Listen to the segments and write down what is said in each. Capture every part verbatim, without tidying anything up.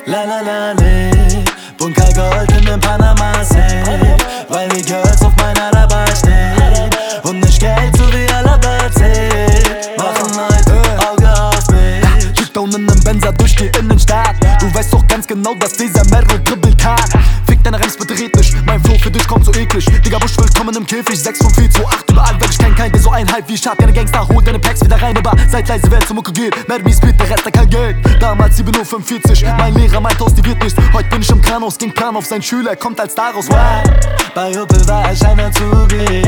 La la la le, Bunker Gold in dem Panama-Safe, weil die Girls auf meiner dabei stehen und nicht Geld, so wie Alaba zählt. Machen Leute Auge auf mich. Kickdown in nem Benzer durch die Innenstadt. Du weißt doch ganz genau, dass dieser Merro dribbeln kann. Fick deine Rems, bitte red nicht. Mein Flow für dich kommt so eklig. Digga, Busch willkommen im Käfig. sechs fünf vier zwei acht überall, weil ich kenn keinen, der so ein Hype wie ich hab. Deine Gangster, hol deine Packs wieder rein, aber seid leise, wer zur Mucke geht. Mermi Speed, der Rest, der kein Geld. Damals sieben Uhr fünfundvierzig. Mein Lehrer meint aus, die wird nichts. Heute bin ich im Kranhaus, ging Plan auf sein Schüler, kommt als daraus. Bei Opel war ich ein Azubi.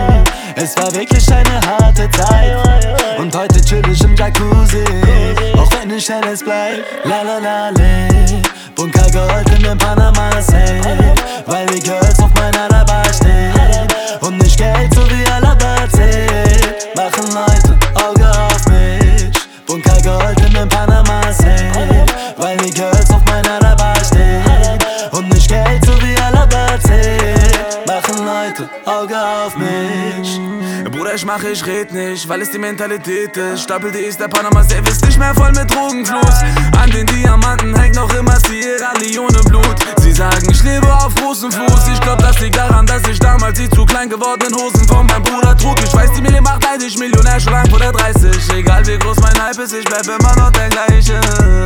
Es war wirklich eine harte Zeit. Und heute chill ich im Jacuzzi, auch wenn ich alles bleib. La la la le, Bunker Gold in dem Panama-Safe, weil die Girls auf meiner dabei stehen und nicht Geld, so wie Alaba zählt. Machen Leute Auge auf mich. Bunker Gold in dem Panama-Safe, weil die Girls auf meiner dabei stehen und nicht Geld, so wie Alaba zählt. Machen Leute Auge auf mich. Bruder, ich mache, ich red nicht, weil es die Mentalität ist. Stapel D ist der Panama-Safe, ist nicht mehr voll mit Drogenfluss. An den Diamanten hängt noch immer Sierra Leone Blut. Sie sagen, ich lebe auf großem Fuß. Ich glaub, das liegt daran, dass ich damals die zu klein gewordenen Hosen von meinem Bruder trug. Ich weiß, die Mille macht leid, ich Millionär schon lang vor der dreißig. Egal wie groß mein Hype ist, ich bleib immer noch der gleiche.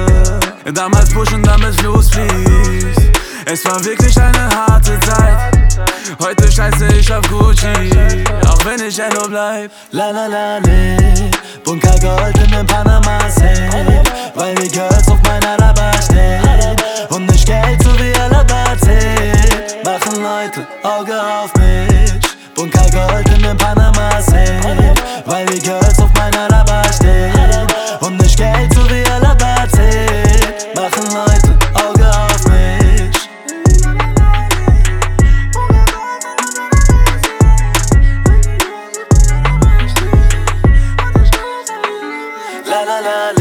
Damals pushen, damit Fluss fließt. Es war wirklich eine harte Zeit. Heute scheiße ich auf Gucci, auch wenn ich Hello bleib. La la la le, Bunker Gold in dem Panama-Safe, weil die Girls auf meiner dabei stehen und nicht Geld, so wie Alaba zählt. Machen Leute Auge auf mich. Bunker Gold in dem Panama-Safe, weil die Girls auf meiner dabei stehen und nicht Geld, so wie Alaba zählt. Machen Leute Auge auf mich. La la la